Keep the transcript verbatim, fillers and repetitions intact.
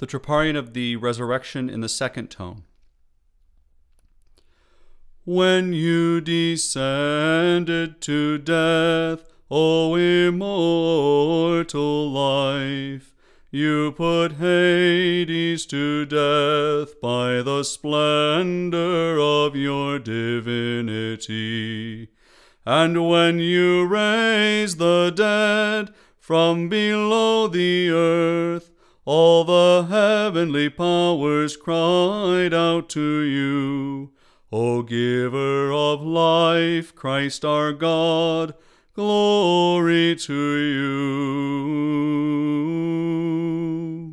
The Troparion of the Resurrection in the second tone. When you descended to death, O immortal life, you put Hades to death by the splendor of your divinity. And when you raised the dead from below the earth, all the heavenly powers cried out to you, O giver of life, Christ our God, glory to you.